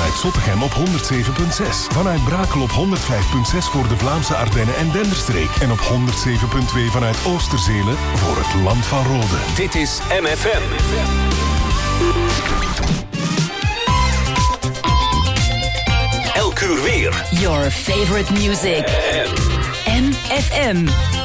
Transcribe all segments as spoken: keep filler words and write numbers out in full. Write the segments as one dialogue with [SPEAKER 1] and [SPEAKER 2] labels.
[SPEAKER 1] vanuit Zottegem op honderd zeven komma zes. Vanuit Brakel op honderd vijf komma zes voor de Vlaamse Ardennen en Denderstreek. En op honderd zeven komma twee vanuit Oosterzelen voor het Land van Rode.
[SPEAKER 2] Dit is M F M. Elk uur weer.
[SPEAKER 3] Your favorite music. M F M.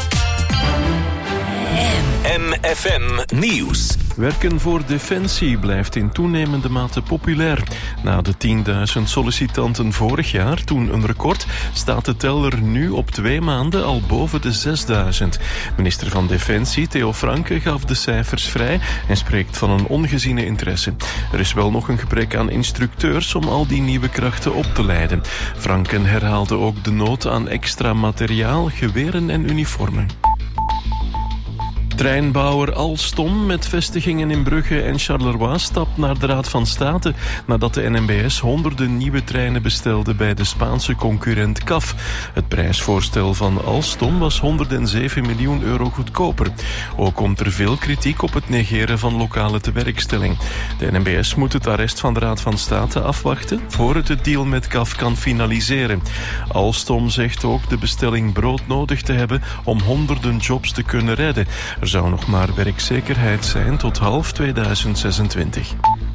[SPEAKER 2] M F M Nieuws.
[SPEAKER 4] Werken voor Defensie blijft in toenemende mate populair. Na de tienduizend sollicitanten vorig jaar, toen een record, staat de teller nu op twee maanden al boven de zesduizend. Minister van Defensie, Theo Franke, gaf de cijfers vrij en spreekt van een ongeziene interesse. Er is wel nog een gebrek aan instructeurs om al die nieuwe krachten op te leiden. Franke herhaalde ook de nood aan extra materiaal, geweren en uniformen. Treinbouwer Alstom met vestigingen in Brugge en Charleroi stapt naar de Raad van State nadat de N M B S honderden nieuwe treinen bestelde bij de Spaanse concurrent C A F. Het prijsvoorstel van Alstom was honderdzeven miljoen euro goedkoper. Ook komt er veel kritiek op het negeren van lokale tewerkstelling. De N M B S moet het arrest van de Raad van State afwachten voor het de deal met C A F kan finaliseren. Alstom zegt ook de bestelling broodnodig te hebben om honderden jobs te kunnen redden. Er zou nog maar werkzekerheid zijn tot half tweeduizend zesentwintig.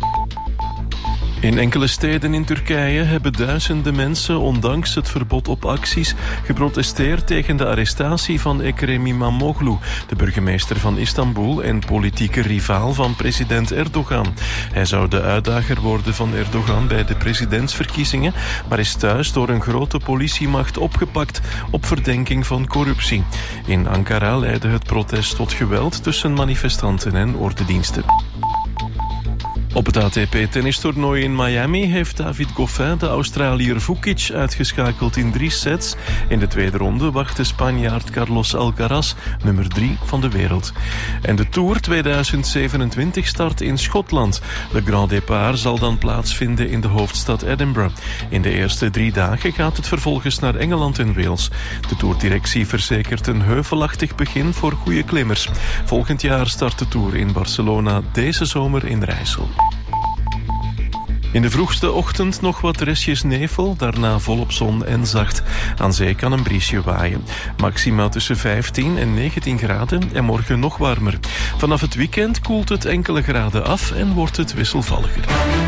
[SPEAKER 4] In enkele steden in Turkije hebben duizenden mensen, ondanks het verbod op acties, geprotesteerd tegen de arrestatie van Ekrem İmamoğlu, de burgemeester van Istanbul en politieke rivaal van president Erdogan. Hij zou de uitdager worden van Erdogan bij de presidentsverkiezingen, maar is thuis door een grote politiemacht opgepakt op verdenking van corruptie. In Ankara leidde het protest tot geweld tussen manifestanten en ordediensten. Op het A T P-tennistoernooi in Miami heeft David Goffin de Australiër Vukic uitgeschakeld in drie sets. In de tweede ronde wacht de Spanjaard Carlos Alcaraz, nummer drie van de wereld. En de Tour tweeduizend zevenentwintig start in Schotland. De Grand Départ zal dan plaatsvinden in de hoofdstad Edinburgh. In de eerste drie dagen gaat het vervolgens naar Engeland en Wales. De Tourdirectie verzekert een heuvelachtig begin voor goede klimmers. Volgend jaar start de Tour in Barcelona, deze zomer in Rijssel. In de vroegste ochtend nog wat restjes nevel, daarna volop zon en zacht. Aan zee kan een briesje waaien. Maxima tussen vijftien en negentien graden en morgen nog warmer. Vanaf het weekend koelt het enkele graden af en wordt het wisselvalliger.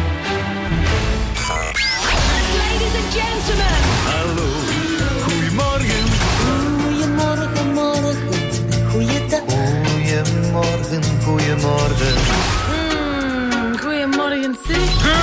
[SPEAKER 5] Ladies and gentlemen.
[SPEAKER 6] Hallo, goedemorgen.
[SPEAKER 7] Goedemorgen, morgen, goeiedag.
[SPEAKER 6] Goedemorgen, goedemorgen.
[SPEAKER 5] Mm, goedemorgen, zeg.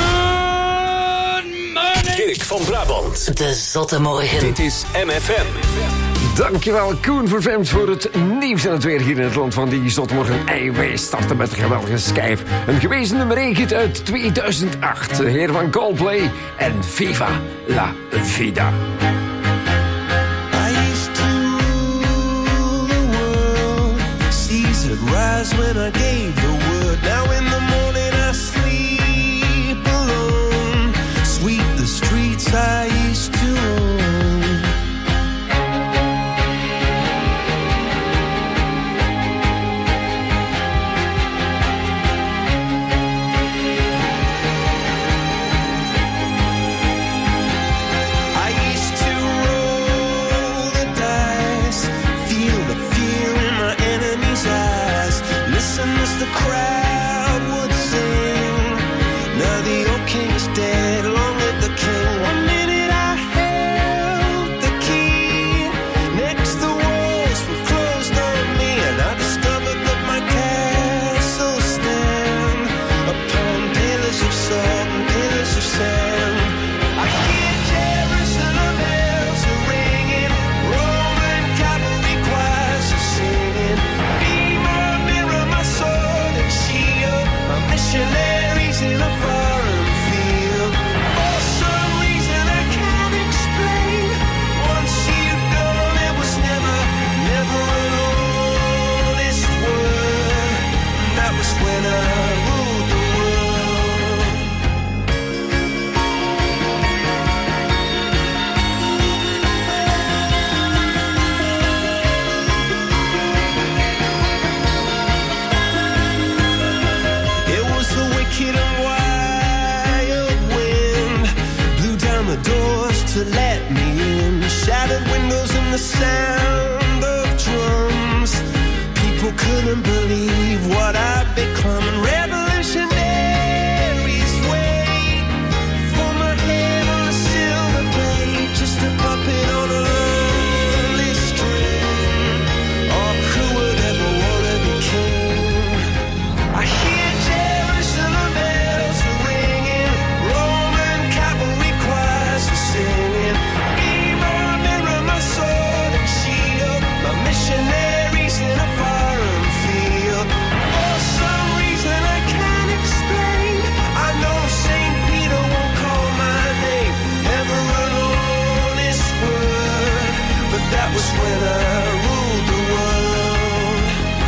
[SPEAKER 2] Dirk van Brabant.
[SPEAKER 3] De zotte morgen.
[SPEAKER 2] Dit is M F M.
[SPEAKER 8] Dankjewel Koen Vervemd voor het nieuws en het weer hier in het land van die zotmorgen. En wij starten met een geweldige schijf. Een gewezen nummer één hit uit tweeduizend acht. De heer van Coldplay en Viva la Vida.
[SPEAKER 6] I used to rule the world. Seas had rise when I gave the word. Now in the morning I sleep alone. Sweep the streets I used to own. The crowd would sing. Now the old king is dead, long live the king. One minute I held the key. Next the walls were closed on me, and I discovered that my castle stand upon pillars of salt and pillars of sand. I hear Jerusalem bells are ringing, Roman cavalry choirs are singing. Be my mirror, my sword and shield, my missionaries in a foreign field. For some reason I can't explain, once you've gone it was never, never an honest word. That was when I ruled the world. It was the wicked and wild to let me in. Shattered windows and the sound of drums. People couldn't believe what I'd become. And revolutionaries wait for my head on a silver plate, just a puppet on a lonely string. Oh, who would ever want to be king? I hear Jerusalem bells are ringing, Roman cavalry choirs are singing. Be my mirror, my sword and shield, my missionaries in a foreign field. For some reason I can't explain, I know Saint Peter won't call my name ever alone this word, but that was when I ruled the world.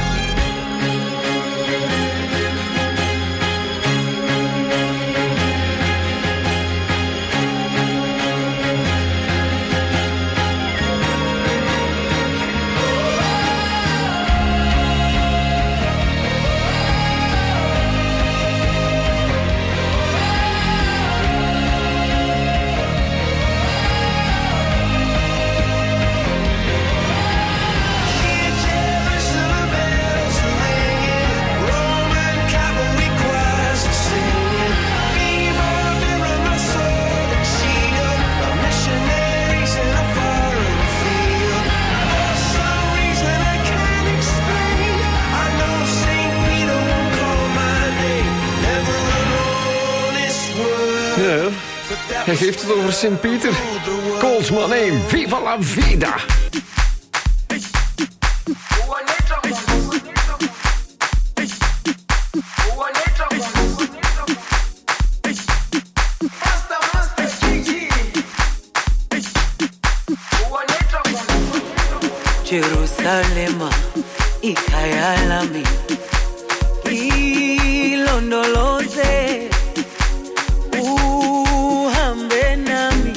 [SPEAKER 6] Hear Jerusalem bells are ringing, Roman cavalry choirs are singing. Be my mirror, my sword and shield, my missionaries in a foreign field. For some reason I can't explain, I know Saint Peter won't call my name never alone this world.
[SPEAKER 8] Ja,
[SPEAKER 6] But that
[SPEAKER 8] hij
[SPEAKER 6] was
[SPEAKER 8] heeft het over Sint Pieter.
[SPEAKER 6] ruled the world.
[SPEAKER 8] Coldsman één, viva la vida.
[SPEAKER 7] Jerusalema, ikhaya lami, ilondoloze, uhambe nami,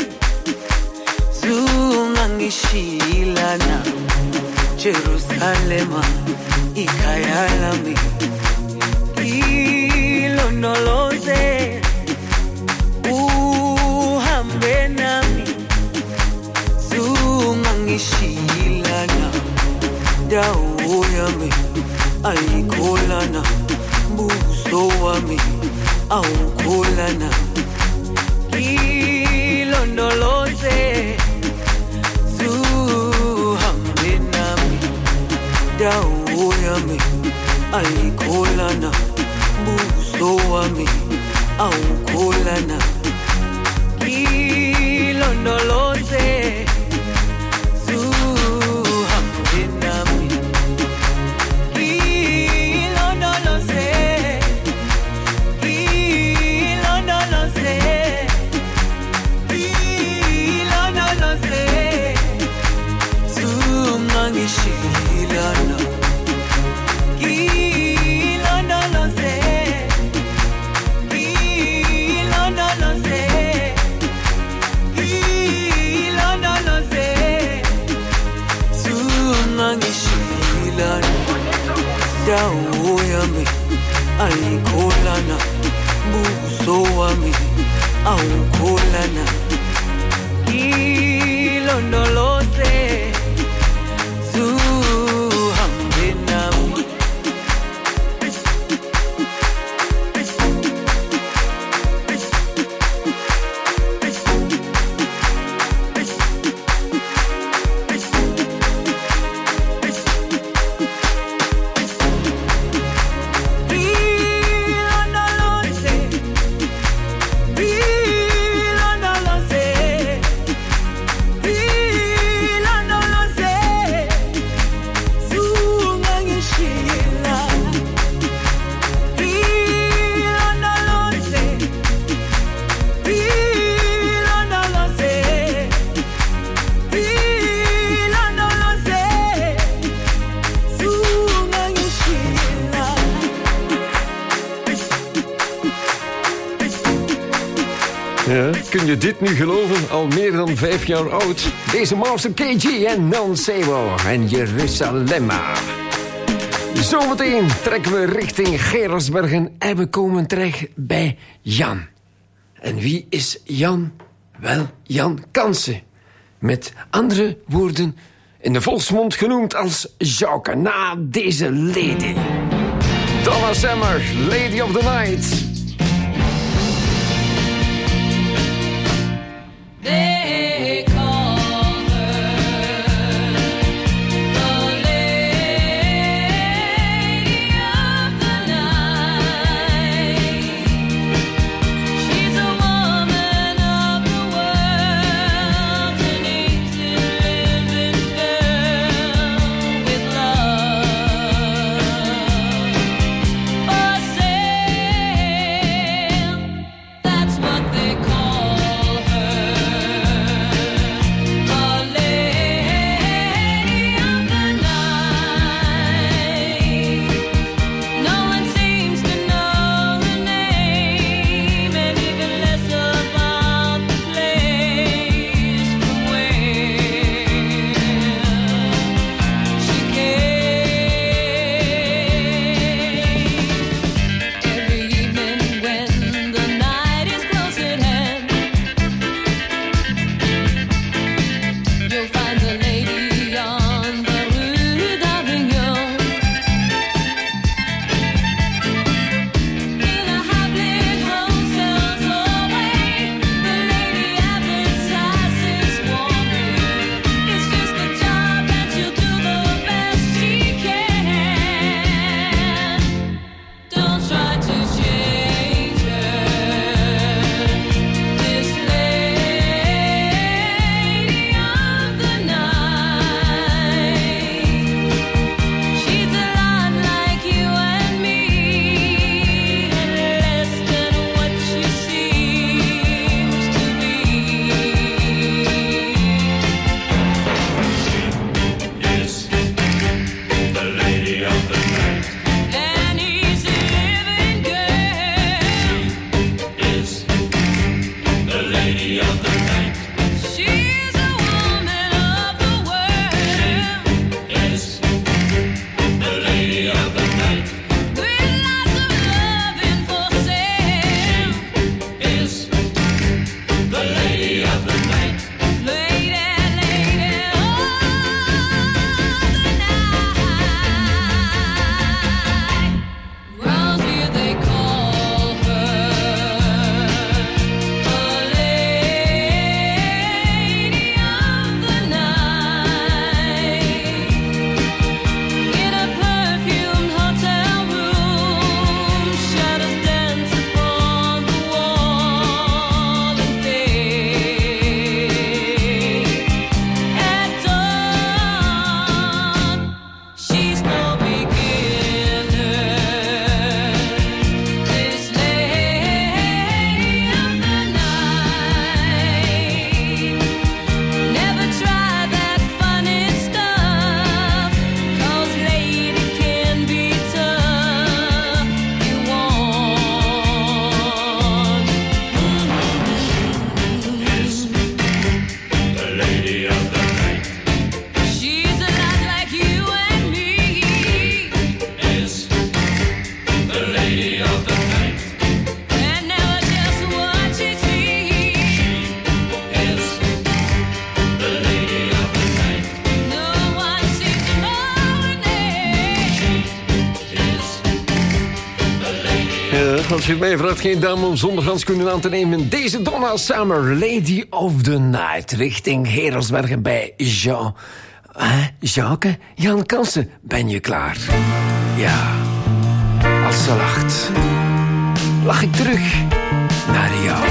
[SPEAKER 7] zungangishilana. Jerusalema, ikhaya lami, ilondoloze, uhambe nami, zungangishilana. Dawo yami ayikholana, buso wami awukholana. Ilondoloze, zuhambe nami. Dawo yami ayikholana, buso wami awukholana. Ilondoloze, zuhambe nami. Ilondoloze, ilondoloze, ilondoloze, zungangishilana. Ilondoloze, ilondoloze, ilondoloze, zungangishilana. Dawo yami ayikholana, buso wami awukholana. Ilondoloze, zuhambe nami. Ilondoloze, ilondoloze, ilondoloze, zungangishilana. Ilondoloze, ilondoloze, ilondoloze, zungangishilana.
[SPEAKER 8] Ja, kun je dit nu geloven? Al meer dan vijf jaar oud. Deze Master K G en Non Sebo en Jerusalema. Zometeen trekken we richting Gerardsbergen en we komen terecht bij Jan. En wie is Jan? Wel, Jan Kansen. Met andere woorden in de volksmond genoemd als Jacques, na deze lady. Donna Summer, Lady of the Night.
[SPEAKER 5] They call her the Lady of the Night. She's a woman of the world, an easy living girl with love for sale. That's what they call her, the Lady of the Night. No one seems to know her name, and even less about the place from where she came. Every evening when the night is close at hand, you'll find the lady on the Rue d'Avignon. In a high-lit hotel's hallway, the lady advertises warmly. It's just a job and she'll do the best she can. Don't try to change her, this Lady of the Night. She's a lot like you and me, and less than what she seems to be. An easy living girl. She's a woman of the world, with lots of loving for sale. Lady, lady of the night. Round here they call her the Lady of the Night. In a perfumed hotel room, shadows dance upon the wall and fade. At dawn, she's no beginner, this Lady of the Night. Never try that funny stuff, 'cause lady can be tough. You want she's a lot like you and me, and never just what she sees. No one seems to know her name.
[SPEAKER 8] Ja, als je het mij vraagt, geen dame om zonder handschoenen aan te nemen. Deze Donna Summer, Lady of the Night. Richting Herelsbergen bij Jean. Hè, Jacques? Jan Kansen, ben je klaar? Ja. Als ze lacht, lach ik terug naar jou.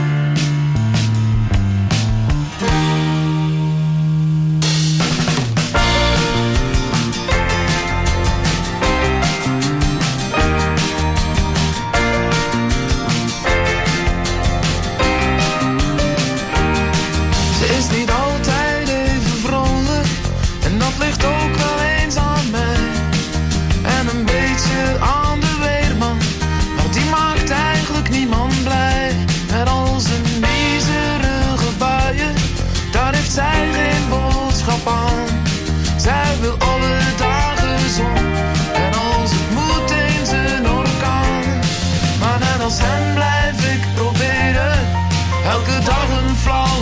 [SPEAKER 9] Ze is niet altijd even vrolijk, en dat ligt ook wel eens aan mij. En een beetje aan de weerman, maar die maakt eigenlijk niemand blij. Met al zijn miserige buien, daar heeft zij geen boodschap aan. Zij wil alle dagen zon, en als het moet eens een orkaan. Maar net als hem blijf ik proberen, elke dag een flauw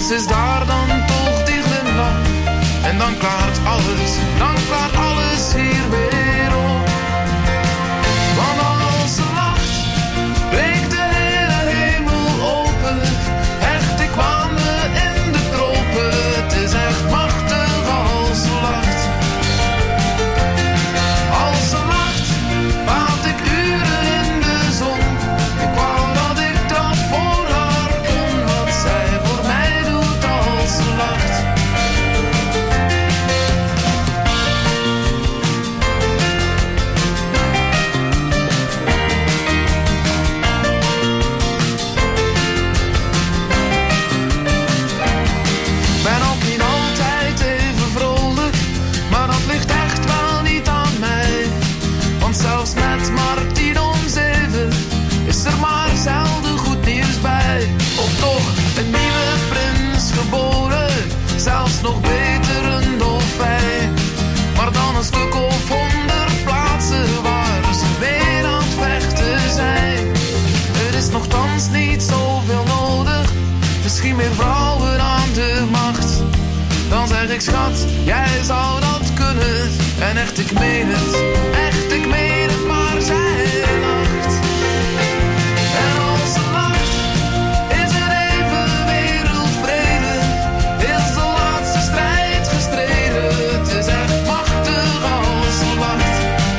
[SPEAKER 9] plots is daar dan toch die glimlach. En dan klaart alles, dan klaart alles hier weer op. Want als ze lacht, breekt de hele hemel open. Echt, ik wandel in de tropen. Het is echt machtig als ze lacht. Als ze lacht, wacht ik uren in de zon. Ik wou dat ik dat voor haar kon, wat zij voor mij doet als ze lacht. Ben ook niet altijd even vrolijk, maar dat ligt echt wel niet aan mij. Want zelfs met maar tien om zeven is er maar zelden goed nieuws bij. Of toch een nieuwe prins geboren, zelfs nog beter een dolfijn. Maar dan een stuk of honderd plaatsen waar ze weer aan het vechten zijn. Er is nochtans niet zoveel nodig, misschien meer vrouwen aan de macht. Dan zeg ik schat, jij zou dat kunnen. En echt ik meen het, echt ik meen het, maar zij lacht. En als ze lacht, is er even wereldvrede. Is de laatste strijd gestreden. Het is echt machtig als ze lacht.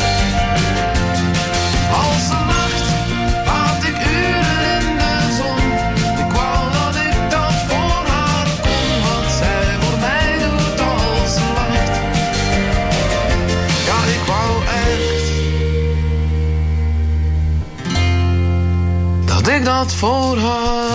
[SPEAKER 9] Als ze lacht, wacht ik uren in de zon. Ik wou dat ik dat voor haar kon, wat zij voor mij doet als ze lacht. Ja, ik wou echt dat ik dat voor haar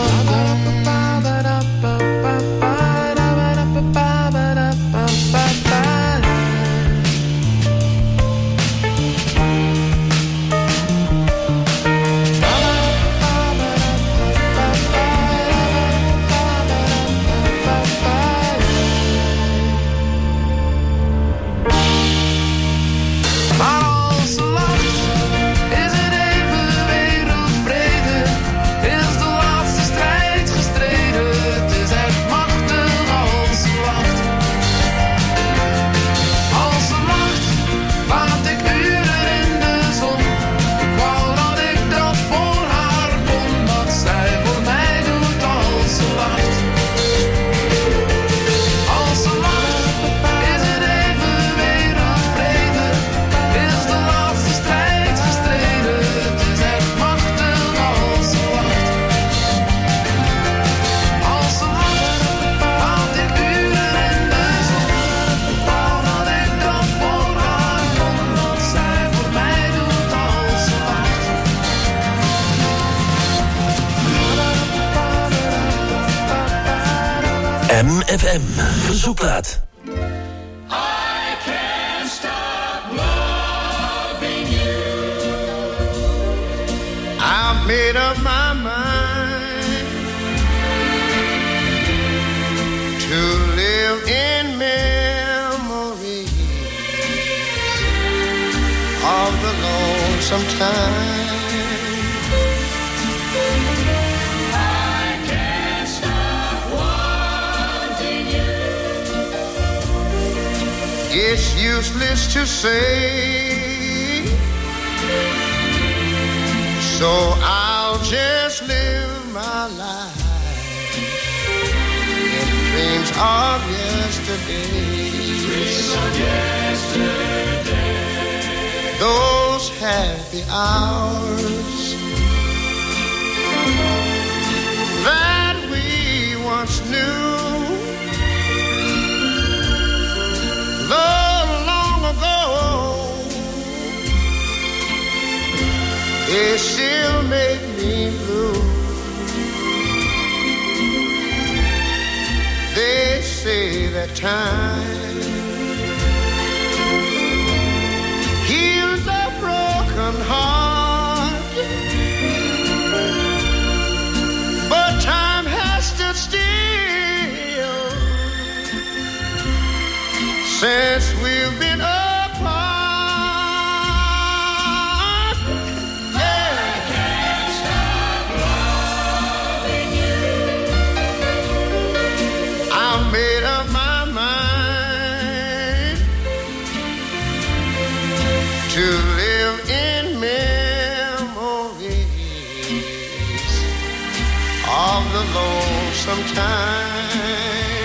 [SPEAKER 9] maar als ze lacht, is er even wereldvrede. Is de laatste strijd gestreden. Het is echt machtig als ze lacht. Als ze lacht, wacht ik uren in de zon. Ik wou dat ik dat voor haar kon, wat zij voor mij doet als ze lacht. Als ze lacht, is er even wereldvrede. Is de laatste strijd gestreden. Het is echt machtig als ze lacht. Als ze lacht, wacht ik uren in de zon. Ik wou dat ik dat voor haar kon, wat zij voor mij doet als ze lacht.
[SPEAKER 2] M F M Verzoekplaat.
[SPEAKER 6] I've made up my mind to live in memories of the lonesome time. I can't stop wanting you. It's useless to say, so I'll just live my life in dreams of yesterday. Dreams of yesterday. Those happy hours that we once knew. Though long ago, they still make me blue. They say that time heals a broken heart, but time has stood still since we've been apart. of the lonesome time.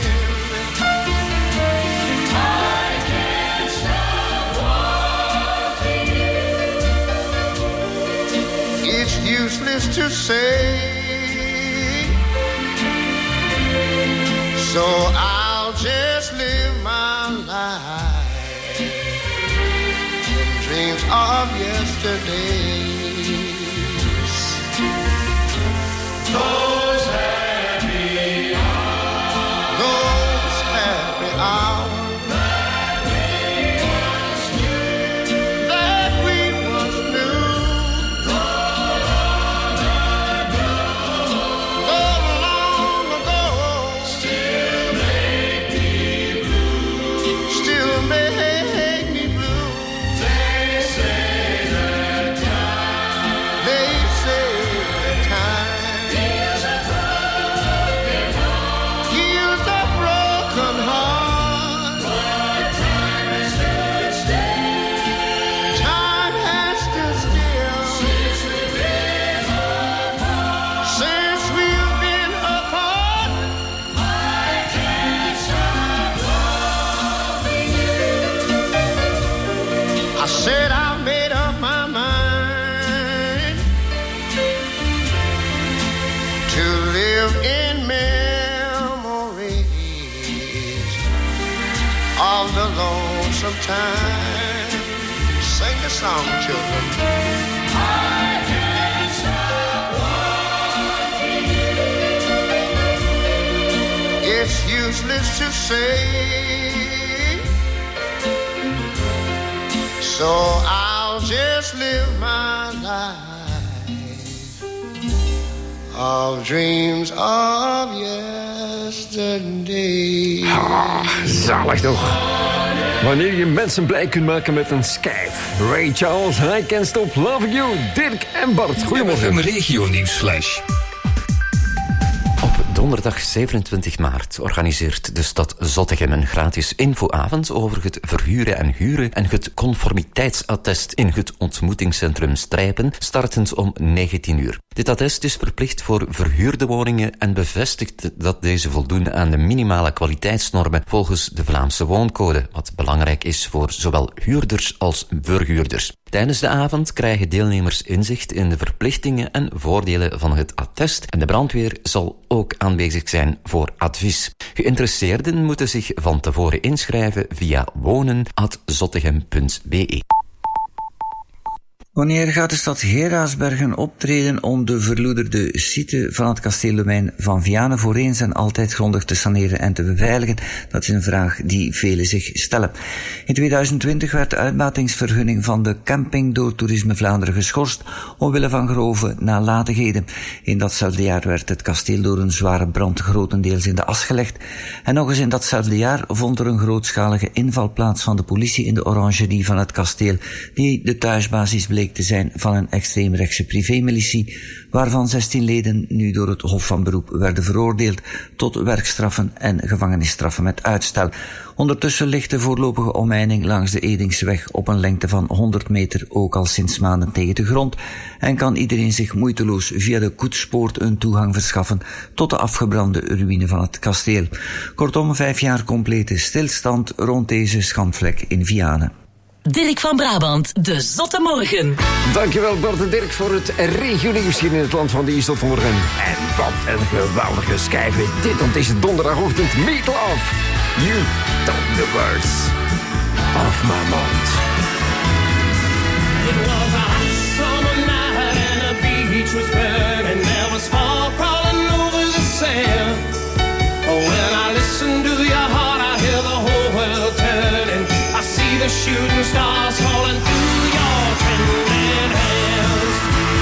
[SPEAKER 6] I can't stop wanting you. It's useless to say, so I'll just live my life in dreams of yesterdays. Those happy hours, those happy hours that we once knew, that we once knew. Gone long ago, gone long ago. Still make me blue, still make me blue. They say that time, they say that time. Said I made up my mind to live in memories of the lonesome time. Sing the song, children. I can't stop wanting you. It's useless to say, so I'll just live my life of dreams of yesterday.
[SPEAKER 8] Ah, zalig toch? Wanneer je mensen blij kunt maken met een schijf. Ray Charles, I Can't Stop Loving You. Dirk en Bart, goedemorgen.
[SPEAKER 10] Een regio nieuwsflash.
[SPEAKER 11] Donderdag zevenentwintig maart organiseert de stad Zottegem een gratis infoavond over het verhuren en huren en het conformiteitsattest in het ontmoetingscentrum Strijpen, startend om negentien uur. Dit attest is verplicht voor verhuurde woningen en bevestigt dat deze voldoen aan de minimale kwaliteitsnormen volgens de Vlaamse wooncode, wat belangrijk is voor zowel huurders als verhuurders. Tijdens de avond krijgen deelnemers inzicht in de verplichtingen en voordelen van het attest en de brandweer zal ook aanwezig zijn voor advies. Geïnteresseerden moeten zich van tevoren inschrijven via wonen apenstaartje zottegem punt b e.
[SPEAKER 12] Wanneer gaat de stad Geraardsbergen optreden om de verloederde site van het kasteeldomein van Vianen voor eens en altijd grondig te saneren en te beveiligen? Dat is een vraag die velen zich stellen. In tweeduizend twintig werd de uitbatingsvergunning van de camping door Toerisme Vlaanderen geschorst omwille van grove nalatigheden. In datzelfde jaar werd het kasteel door een zware brand grotendeels in de as gelegd. En nog eens in datzelfde jaar vond er een grootschalige inval plaats van de politie in de orangerie van het kasteel, die de thuisbasis bleek te zijn van een extreemrechtse privémilitie, waarvan zestien leden nu door het Hof van Beroep werden veroordeeld tot werkstraffen en gevangenisstraffen met uitstel. Ondertussen ligt de voorlopige omheining langs de Edingseweg op een lengte van honderd meter ook al sinds maanden tegen de grond en kan iedereen zich moeiteloos via de Koetspoort een toegang verschaffen tot de afgebrande ruïne van het kasteel. Kortom, vijf jaar complete stilstand rond deze schandvlek in Vianen.
[SPEAKER 3] Dirk van Brabant, de Zotte Morgen.
[SPEAKER 8] Dankjewel Bart en Dirk voor het regionieuws hier in het land van die Zotte Morgen. En wat een geweldige schijf is dit op deze donderdagochtend. Meatloaf, You Took the Words Off My Mouth.
[SPEAKER 13] It was a hot summer night and the beach was burning. There was fog crawling over the sand. When I listen to your heart, I hear the whole world turning. I see the shooting stars falling through your trembling hands.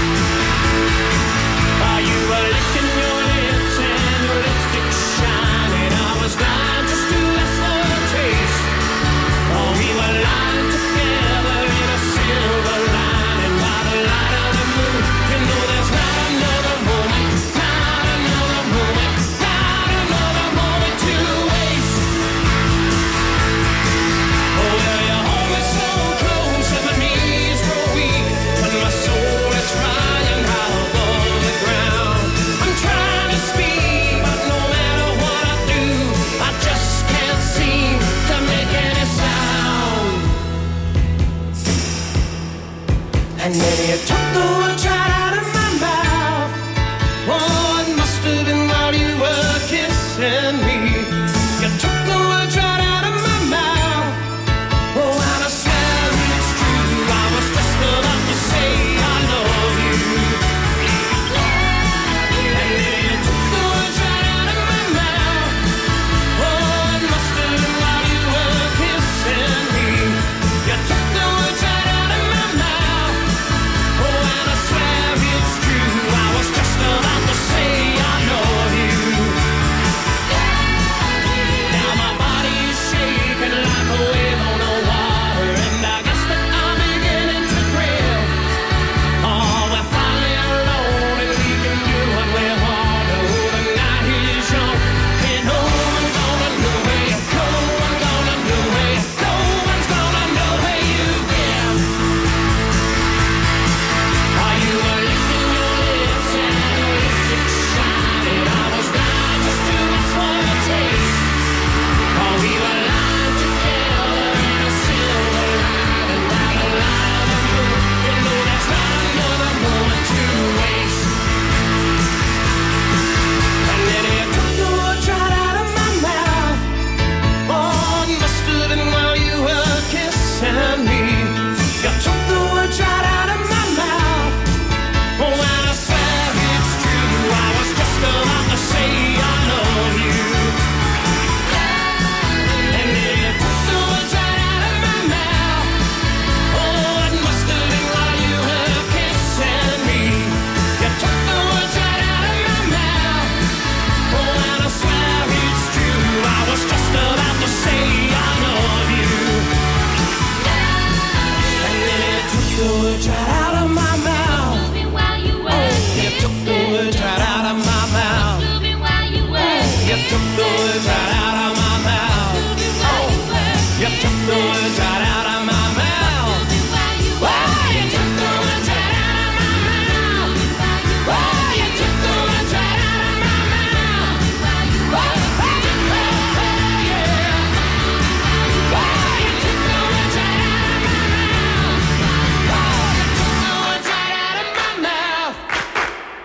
[SPEAKER 13] While you were licking your lips and your lipstick shining, I was dying just to ask for a taste. Oh, we were lying together in a silver lining by the light of the moon. You know there's not another moment, not another moment, not another moment to waste. Oh, well, you hold me so close.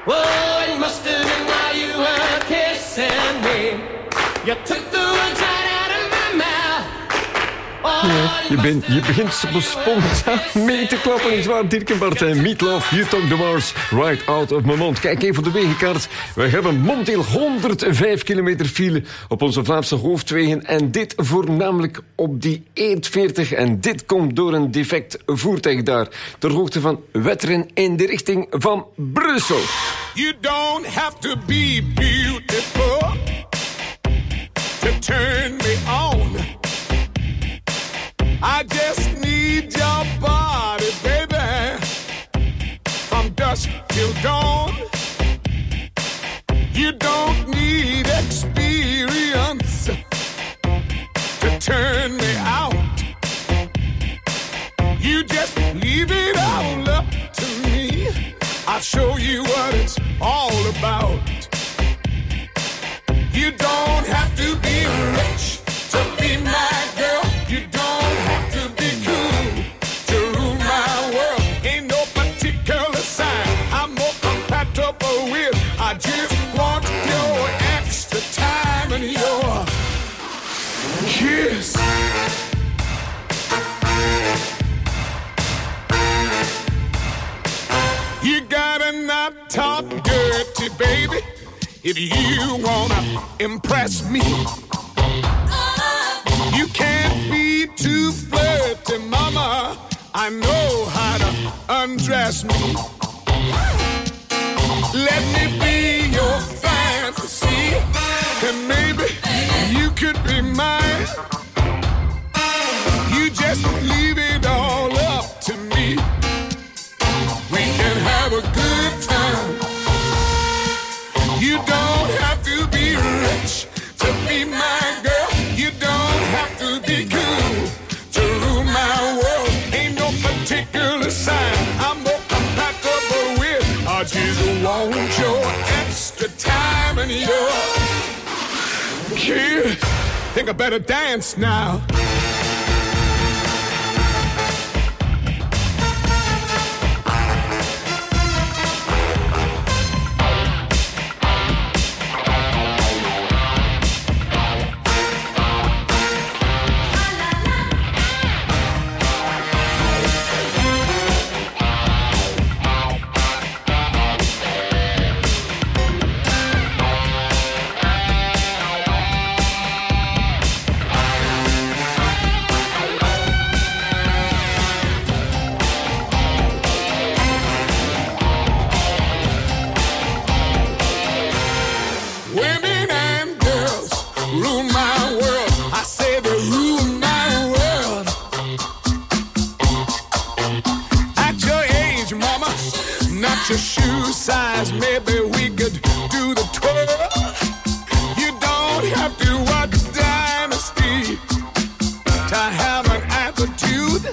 [SPEAKER 13] Oh, it must have been while you were kissing me. You took the words right out of my mouth. Oh,
[SPEAKER 8] Je, bent, je begint spontaan mee te klappen, is waar, Dirk en Bart. En Meatloaf, You Talk the Mars, right out of my mond. Kijk even op de wegenkaart. We hebben momenteel honderdvijf kilometer file op onze Vlaamse hoofdwegen. En dit voornamelijk op die E veertig. En dit komt door een defect voertuig daar. Ter hoogte van Wetteren in de richting van Brussel.
[SPEAKER 10] You don't have to be beautiful to turn me on. I just need your body, baby, from dusk till dawn. You don't need experience to turn me out. You just leave it all up to me. I'll show you what it's all about. You don't have to be rich to be my girl. You don't have to be cool to rule my world. Ain't no particular sign I'm more compatible with. I just want your extra time and your kiss. You gotta not talk dirty, baby, if you wanna impress me. You can't be too flirty, mama. I know how to undress me. Let me be your fantasy, and maybe you could be mine. You just leave it all up to me. We can have a good time. You don't have to be rich to be my girl. You don't have to be cool to rule my world. Ain't no particular sign I'm more compatible with. I just want your extra time and your kiss. Think I better dance now. Your shoe size, maybe we could do the twirl. You don't have to watch Dynasty to have an attitude.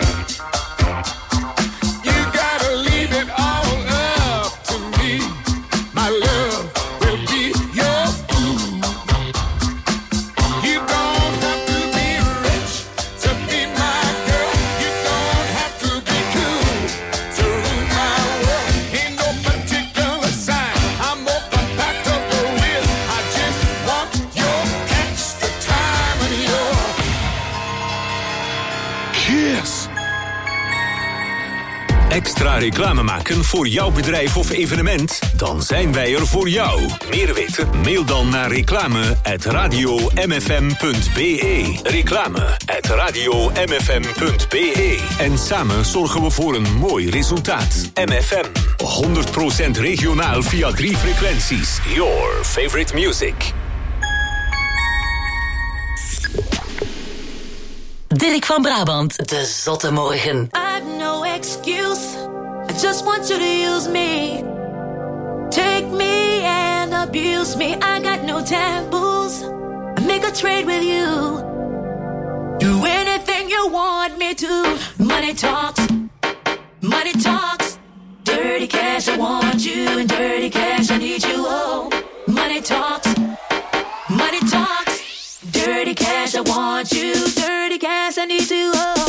[SPEAKER 10] You gotta leave it all up to me. My love will be your food. You don't have to be rich to be my girl. You don't have to be cool to rule my world. Ain't no particular sign I'm more compatible with. I just want your extra time and your kiss.
[SPEAKER 14] Extra reclame maken voor jouw bedrijf of evenement? Dan zijn wij er voor jou. Meer weten? Mail dan naar reclame at radio m f m punt b e. Reclame at radio m f m punt b e. En samen zorgen we voor een mooi resultaat. M F M, honderd procent regionaal via drie frequenties. Your favorite music.
[SPEAKER 3] Dirk van Brabant, de Zotte Morgen.
[SPEAKER 5] I've no excuse. I just want you to use me. Take me and abuse me. I got no taboos. I make a trade with you. Do anything you want me to. Money talks. Money talks. Dirty cash, I want you. And dirty cash, I need you. Oh, money talks. Money talks. Dirty cash, I want you. Dirty cash, I need you. Oh.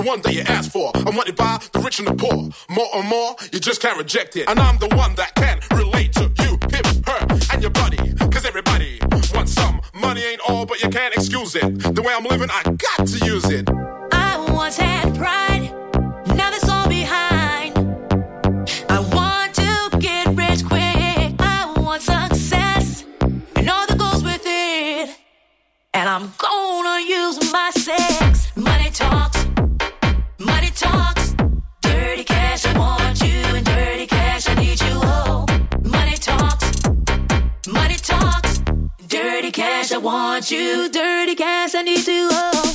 [SPEAKER 10] one that you asked for. I'm wanted by the rich and the poor. More and more, you just can't reject it. And I'm the one that can relate to you, him, her, and your buddy. Cause everybody wants some. Money ain't all, but you can't excuse it. The way I'm living, I got to use it.
[SPEAKER 5] I once had pride, now that's all behind. I want to get rich quick. I want success and all that goes with it. And I'm gonna use my sex. Money talks, money talks. Dirty cash, I want you, and dirty cash, I need you. Oh, money talks, money talks. Dirty cash, I want you, dirty cash, I need you. Oh.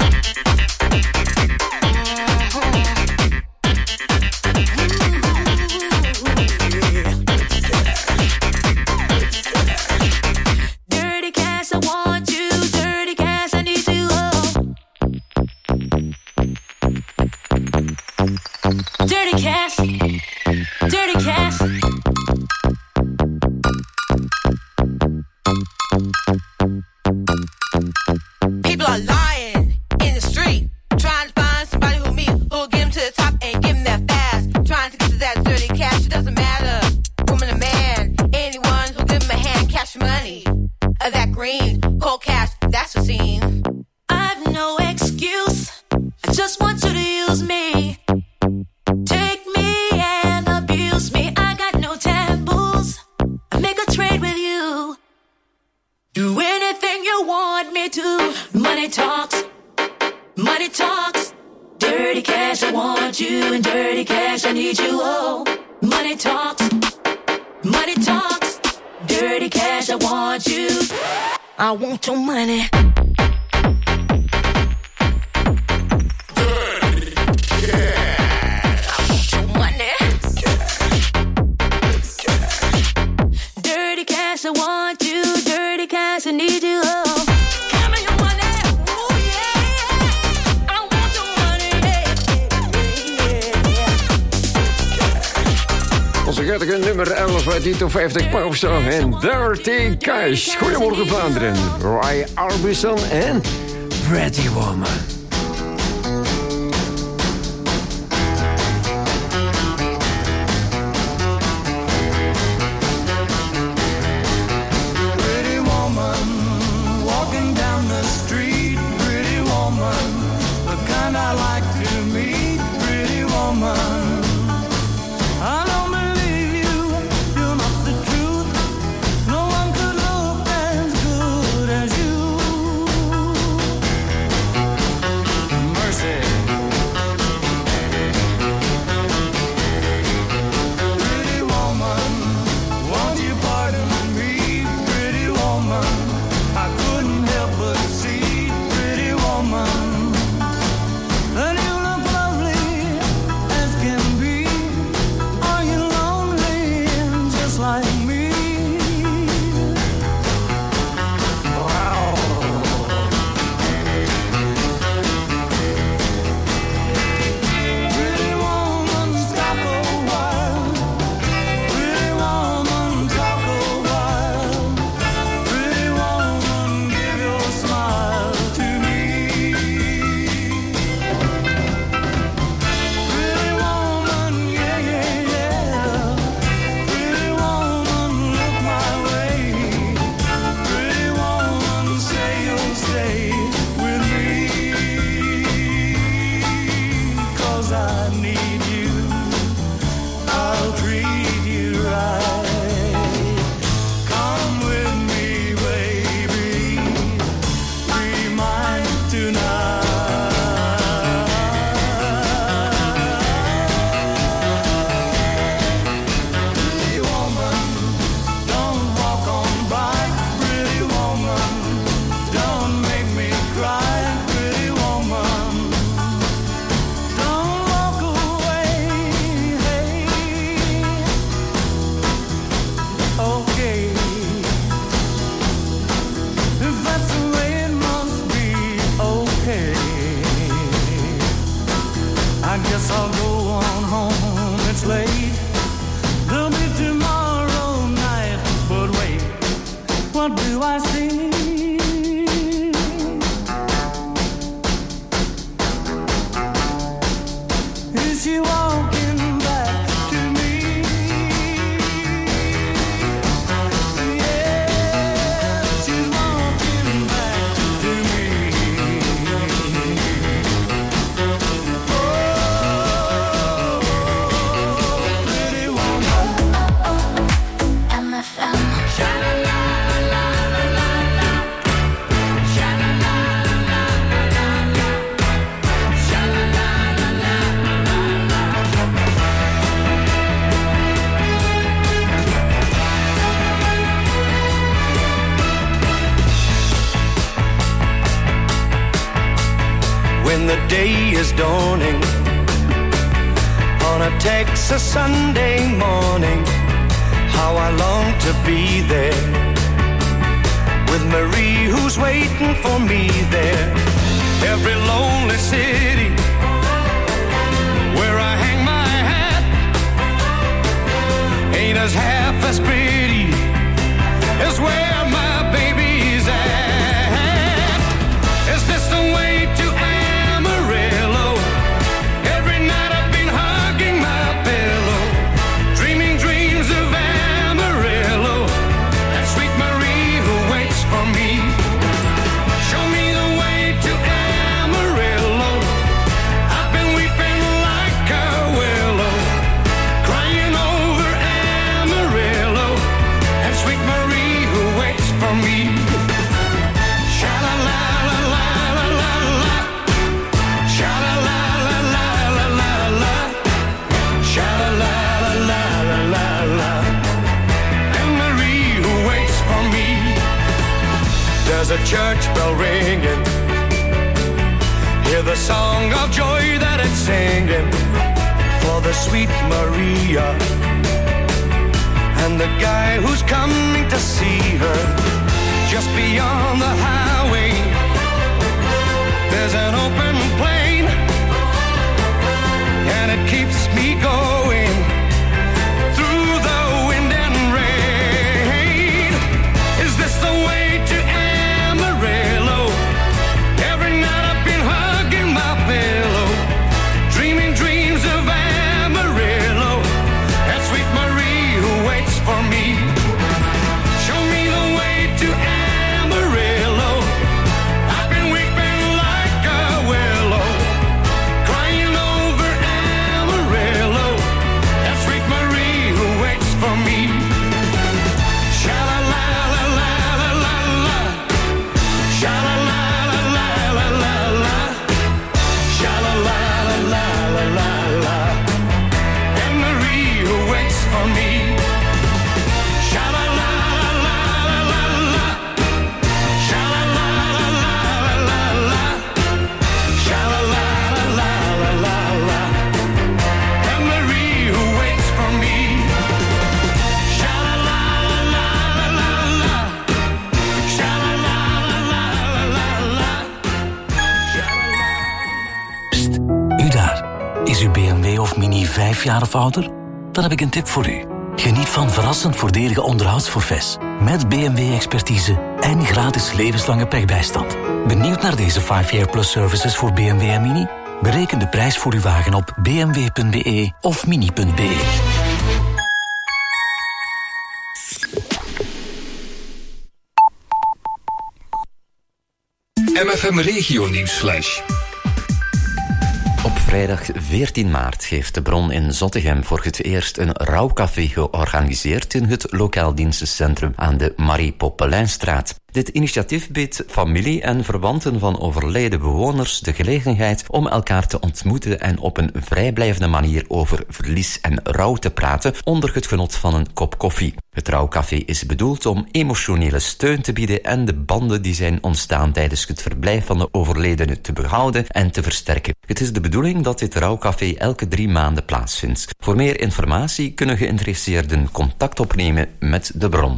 [SPEAKER 5] Dirty cash, I want you, dirty cash, I need you. Oh. Dirty cash, dirty cash.
[SPEAKER 15] People are lying in the street, trying to find somebody who me, who'll get them to the top and give them that fast. Trying to get to that dirty cash, it doesn't matter. Woman or man, anyone who'll give them a hand, cash money. Uh, that green, cold cash, that's the scene.
[SPEAKER 5] I've no excuse, I just want you to use me. Take me and abuse me, I got no taboos. I make a trade with you. Do anything you want me to. Money talks, money talks. Dirty cash, I want you, and dirty cash, I need you. Oh, money talks, money talks. Dirty cash, I want you. I want your money. Dirty cash. I want your money. Dirty cash, I want you. Dirty cash, I need you. Oh. Give me your money. Ooh, yeah. I want your money. Yeah, yeah.
[SPEAKER 8] Onze guttige nummer elf uit die top vijftig Popsong en Dirty Cash. Goedemorgen Vlaanderen. Roy Orbison en Pretty Woman.
[SPEAKER 6] the day is dawning on a Texas Sunday morning. How I long to be there with Marie who's waiting for me there. Every lonely city where I hang my hat ain't as half as pretty as where my baby's at. Is this the way to Amarillo? Every night I've been hugging my pillow, dreaming dreams of Amarillo, that sweet Marie who waits for me. Show me the way to Amarillo. I've been weeping like a willow, crying over Amarillo, and sweet Marie who waits for me. Sha-la-la-la-la-la-la-la, sha-la-la-la-la-la-la-la, sha-la-la-la-la-la-la, and Marie who waits for me. There's a church bell ringing, hear the song of joy that it's singing for the sweet Maria and the guy who's coming to see her. Just beyond the highway there's an open plain, and it keeps me going through the wind and rain. Is this the way to Amarillo? Every night I've been hugging my pillow, dreaming dreams of Amarillo, that sweet Marie who waits for me. Show me the way to Amarillo. I've been weeping like a willow, crying over Amarillo, that sweet Marie who waits for me. Sha-la-la-la-la-la-la, sha-la-la-la-la-la-la, sha-la-la-la-la-la-la, and Marie who waits for me. Sha-la-la-la-la-la-la, sha-la-la-la-la-la-la, sha-la-la-la-la-la-la, and Marie who waits for me. Sha-la-la-la-la-la-la, sha-la-la-la-la-la-la.
[SPEAKER 2] Pst, u daar. Is uw B M W of Mini vijf jaar of ouder? Dan heb ik een tip voor u. Geniet van verrassend voordelige onderhoudsforfaits met B M W-expertise en gratis levenslange pechbijstand. Benieuwd naar deze vijf jaar plus services voor B M W en Mini? Bereken de prijs voor uw wagen op b m w punt b e of mini punt b e.
[SPEAKER 16] M F M Regio Nieuwsflash.
[SPEAKER 11] Op vrijdag veertien maart heeft de Bron in Zottegem voor het eerst een rouwcafé georganiseerd in het lokaal dienstencentrum aan de Marie Popelijnstraat. Dit initiatief biedt familie en verwanten van overleden bewoners de gelegenheid om elkaar te ontmoeten en op een vrijblijvende manier over verlies en rouw te praten onder het genot van een kop koffie. Het rouwcafé is bedoeld om emotionele steun te bieden en de banden die zijn ontstaan tijdens het verblijf van de overledene te behouden en te versterken. Het is de bedoeling dat dit rouwcafé elke drie maanden plaatsvindt. Voor meer informatie kunnen geïnteresseerden contact opnemen met de Bron.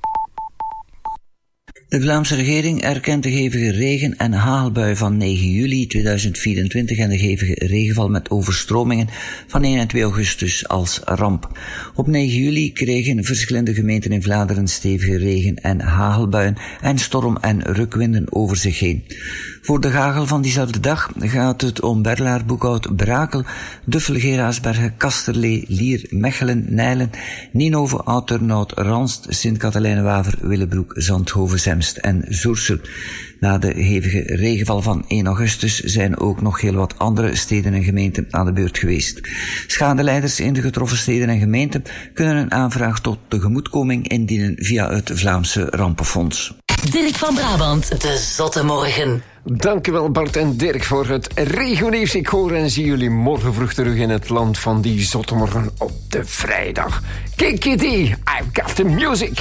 [SPEAKER 12] De Vlaamse regering erkent de hevige regen- en hagelbui van negen juli tweeduizend vierentwintig en de hevige regenval met overstromingen van één en twee augustus als ramp. Op negen juli kregen verschillende gemeenten in Vlaanderen stevige regen- en hagelbuien en storm- en rukwinden over zich heen. Voor de hagel van diezelfde dag gaat het om Berlaar, Boekhout, Brakel, Duffel, Geraasbergen, Kasterlee, Lier, Mechelen, Nijlen, Ninove, Oud-Turnhout, Ranst, Sint-Katelijne-Waver, Willebroek, Zandhoven, Zemst en Zoersel. Na de hevige regenval van één augustus zijn ook nog heel wat andere steden en gemeenten aan de beurt geweest. Schadelijders in de getroffen steden en gemeenten kunnen een aanvraag tot tegemoetkoming indienen via het Vlaamse Rampenfonds.
[SPEAKER 3] Dirk van Brabant, de Zotte Morgen.
[SPEAKER 8] Dankjewel Bart en Dirk voor het regionieuws. Ik hoor en zie jullie morgen vroeg terug in het land van die zotte morgen op de vrijdag. Kijk Kitty, I've got the music.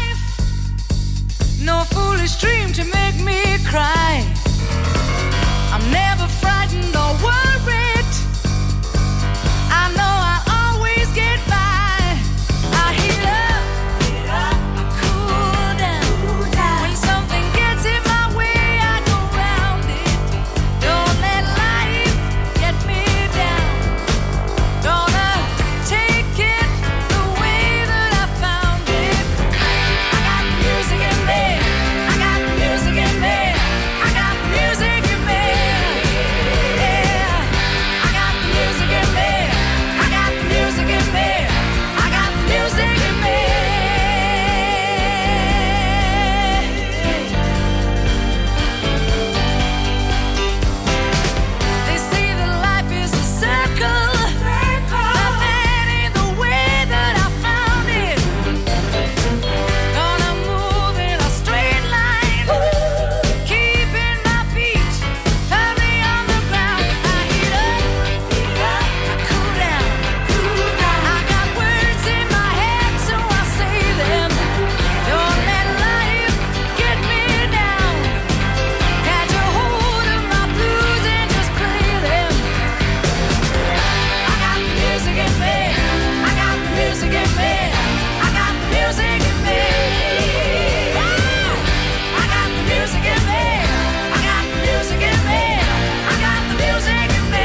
[SPEAKER 7] No foolish dream to make me cry.
[SPEAKER 17] I'm never frightened or worried. I know I'll always get by. I heat up, I cool down. When something gets in my way, I go round it. Don't let life get me down. Gonna take it the way that I found it. I got music in me. I got music in me. I got music in me. Yeah. I got music in me. I got music in me. I got music in me. They say that life is a circle, but that ain't the way that I found it. Gonna move in a straight line, keeping my feet firmly on the ground. I heat up, I cool down. I got words in my head, so I say them. Don't let life get me down. Catch a hold of my blues and just play them. I got music in me. I got music in me. I got music in me. I got the music in me. I got the music in me. I got the music in me.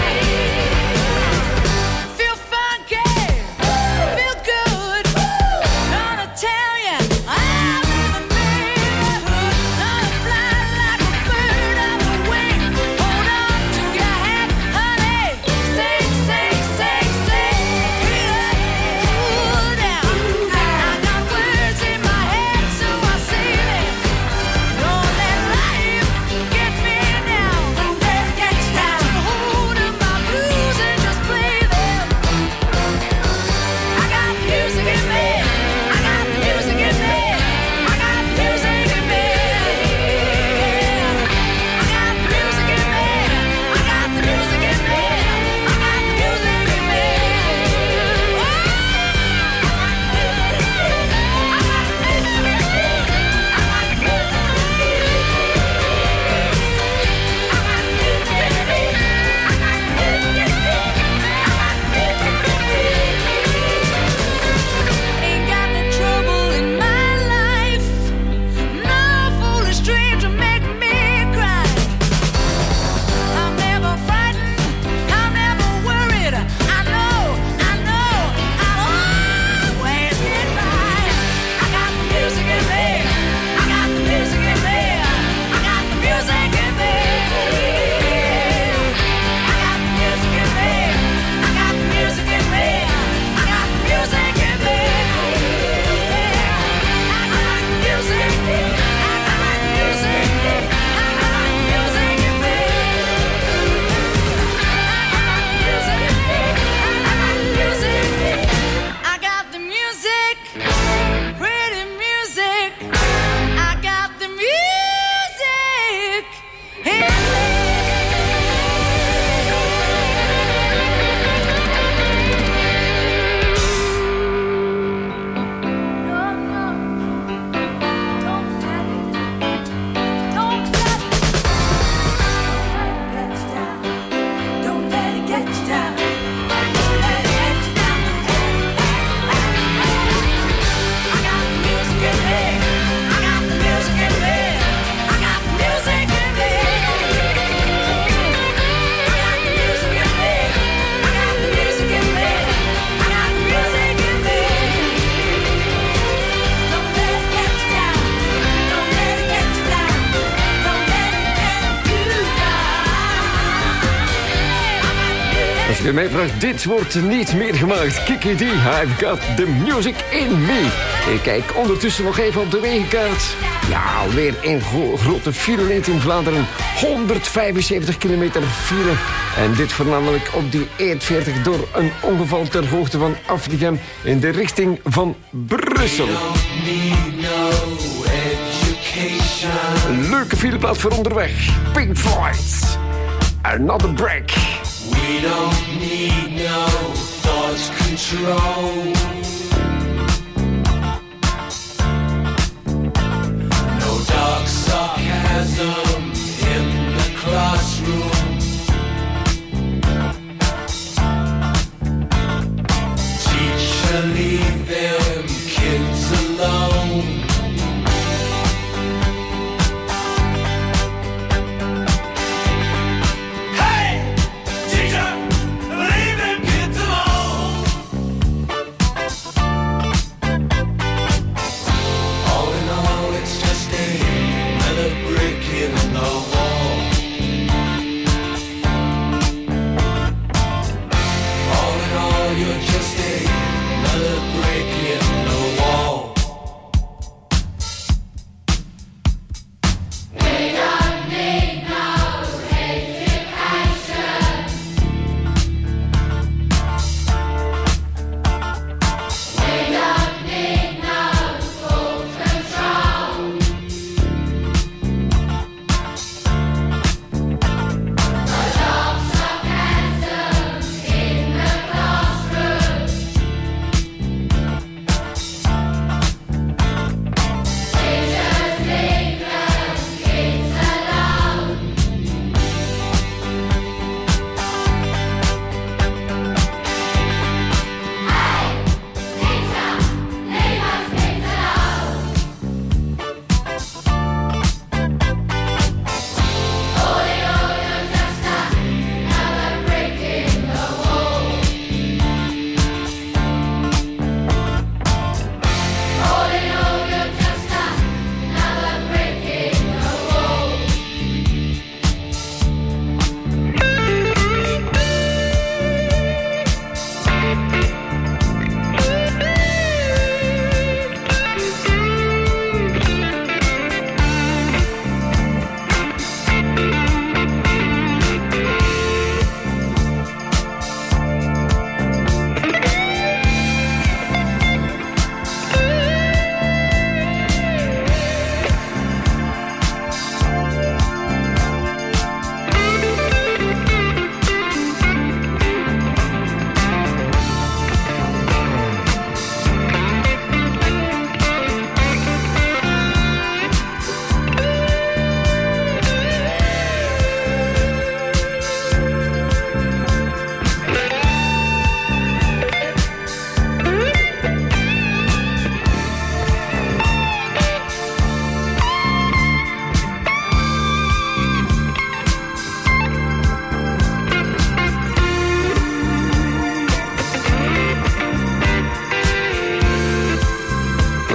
[SPEAKER 17] Feel funky, feel good. Gonna tell ya I'm in the neighborhood. Gonna fly like a bird on the wing. Hold on to your hat, honey. Sing, sing, sing, sing. Cool down. I got words in my head, so I say them. Don't let life get me down. Don't let get you down. Hold of my blues and just play them. I got music in me. I got music in me. I got music in me. I got music in me. I got music in me. I got music in me. Ain't got no trouble in my life. No foolish dream to make me cry. I'm never frightened. I'm never worried. I know, I know, I'll always get by. I got the music in me. I got the music in me. I got the music in me. I got the music in me. I got the music in me. I got the music in me. I like music. I like music. I like music in me. I got the music, pretty music. I got the music in Don't let it get you down. Don't let it get you down. I got the music in me. I got the music in me. I got the music in me. I got the music in me. I got the music in me. I got the music in me. Don't let it get you down. Don't let it get you down. Don't let it get you down.
[SPEAKER 8] Als je mij vraagt, dit wordt niet meer gemaakt. Kiki D, I've got the music in me. Ik kijk ondertussen nog even op de wegenkaart. Ja, alweer een gro- grote file in Vlaanderen. honderdvijfenzeventig kilometer file. En dit voornamelijk op die E veertig door een ongeval ter hoogte van Afligem in de richting van Brussel. Leuke fileplaats voor onderweg. Pink Floyd. Another break.
[SPEAKER 6] We don't need no thought control. No dark sarcasm in the classroom.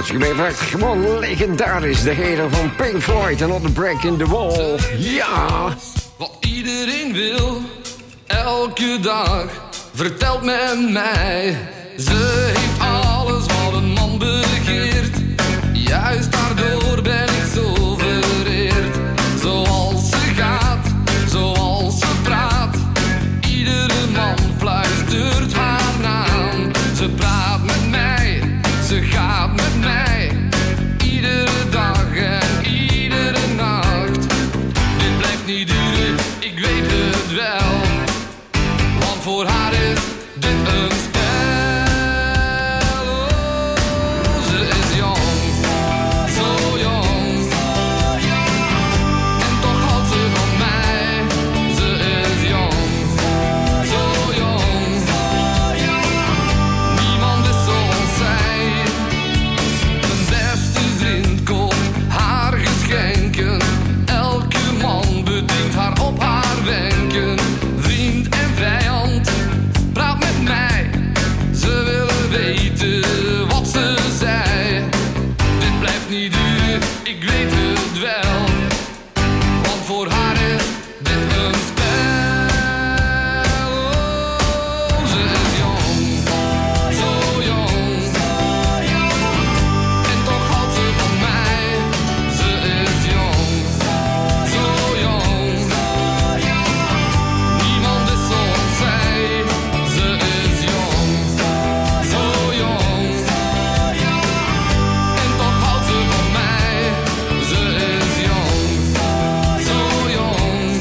[SPEAKER 8] Als je mij vraagt, gewoon legendarisch. De heren van Pink Floyd en Another Break in the Wall. Ja!
[SPEAKER 9] Wat iedereen wil, elke dag, vertelt men mij. Ze heeft alles wat een man begeert. Juist daardoor ben ik zo vereerd. Zoals ze gaat, zoals ze praat. Iedere man fluistert haar naam. Ze praat met mij, ze gaat met mij. Iedere dag en iedere nacht. Dit blijft niet duren, ik weet het wel. Want voor haar is dit een spel. Oh, ze is jong, zo jong. En toch houdt ze van mij. Ze is jong, zo jong. Niemand is zoals zij. Mijn beste vriend koopt haar geschenken. Elke man bedient haar op haar wenken. Vriend en vijand, praat met mij. Ze willen weten wat ze zei. Dit blijft niet duren, ik weet het wel. Want voor haar is dit een spel. Oh, ze is jong, zo jong. En toch houdt ze van mij. Ze is jong, zo jong. Niemand is zoals zij. Ze is jong, zo jong. En toch houdt ze van mij. Ze is jong, zo jong.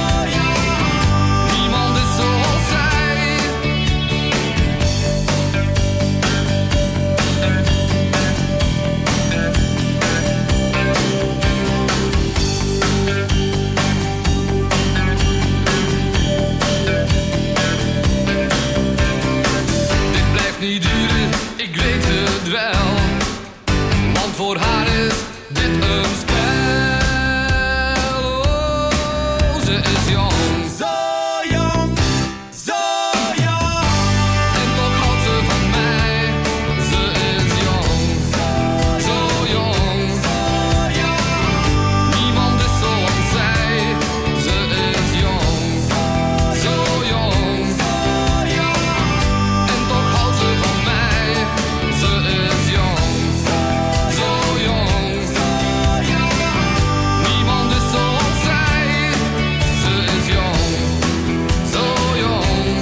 [SPEAKER 9] Niemand is zoals zij. Dit blijft niet duren, ik weet het wel. Want voor haar is dit een spel. Oh, ze is jong, zo jong, zo jong. En toch houdt ze van mij. Ze is jong, zo jong. Niemand is zoals zij. Ze is jong, zo jong. En toch houdt ze van mij. Ze is jong, zo jong. Niemand is zoals zij. Ze is jong, zo jong.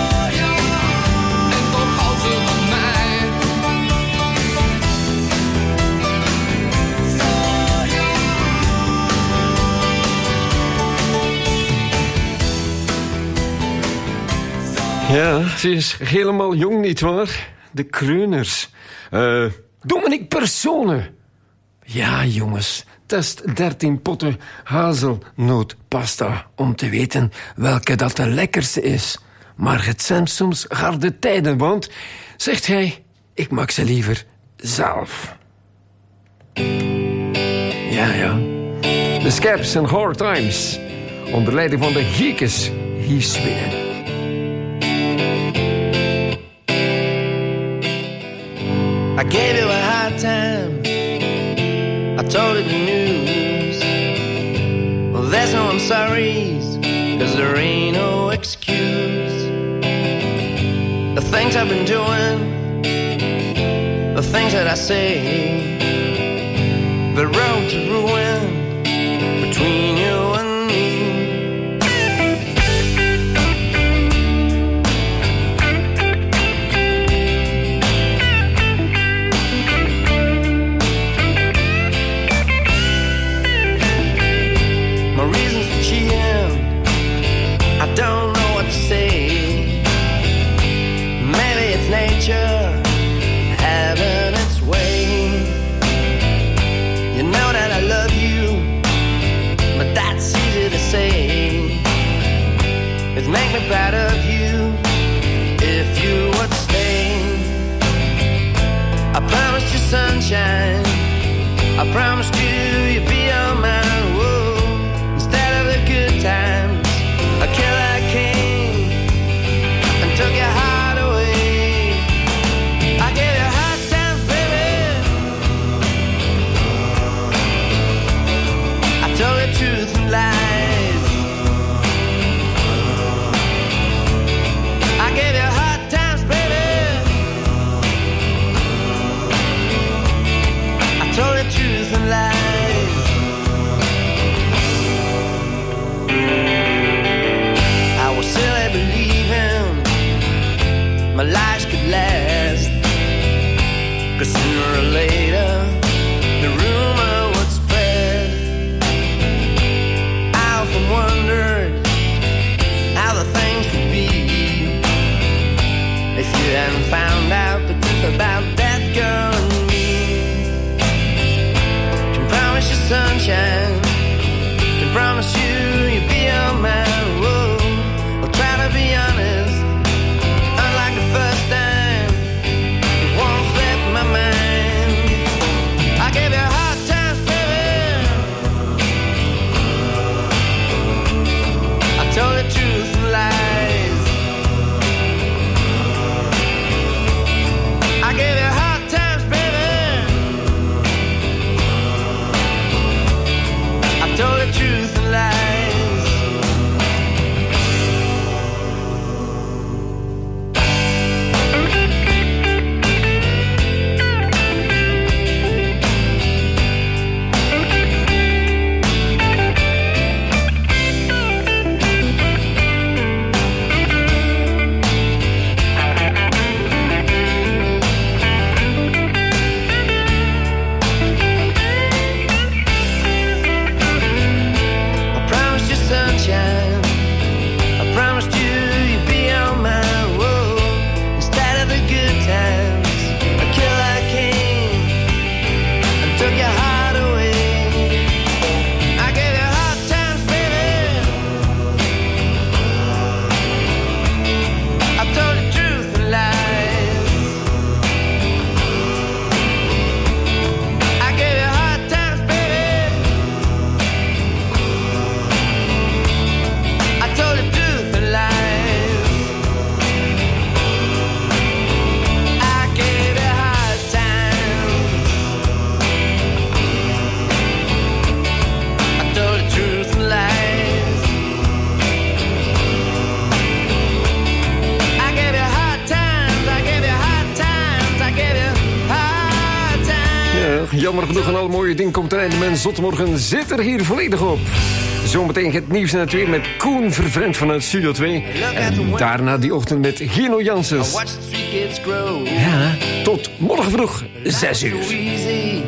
[SPEAKER 9] En toch houdt ze van mij.
[SPEAKER 8] Ja, ze is helemaal jong, nietwaar? De Kreuners. Eh, Dominique Persone. Ja, jongens. Test dertien potten hazelnootpasta om te weten welke dat de lekkerste is. Maar het zijn soms harde tijden, want, zegt hij, ik maak ze liever zelf. Ja, ja. De Scaps en Hard Times. Onder leiding van de Giekes. Hier Sweden.
[SPEAKER 6] I gave you a hard time. I told you the news. Well, there's no I'm sorry's, cause there ain't no excuse. The things I've been doing, the things that I say, the road to ruin between you and me. My reasons for cheating, I don't know what to say. Maybe it's nature having its way. You know that I love you, but that's easy to say. It'd make me proud of you if you would stay. I promised you sunshine, I promised you you'd be on mine. Whoa. Instead of the good times, a killer came and took your heart away. I gave you hard times, baby. truth and lies. I was silly believing my lies could last, 'cause sooner or later the rumor would spread. I often wondered how the things could be if you hadn't found out the truth about that girl and me. Can promise you sunshine, can promise you you'll be all mine. Whoa, I'll try to be honest, unlike the first time. It won't slip my mind. I gave you hard times, baby. I told the truth and lies. I gave you hard times, baby. I told the truth and lies. I promised you sunshine, I promised you you'd be on mine. Whoa, instead of the good times, a killer came and took your heart away. I gave you hard times, baby. I told the truth and lies. I gave you hard times, baby. I told the truth and lies. I gave you hard times. I told the truth and lies. I gave you hard times. I gave you hard times. I gave you hard times.
[SPEAKER 8] Ja, jammer genoeg aan alle mooie dingen komt er einde. Mijn zotmorgen zit er hier volledig op. Zometeen het nieuws en het weer met Koen Vervreemd vanuit Studio twee. En daarna die ochtend met Gino Janssens.
[SPEAKER 6] Watch the street kids grow.
[SPEAKER 8] Ja, tot morgen vroeg, zes uur.
[SPEAKER 6] Easy.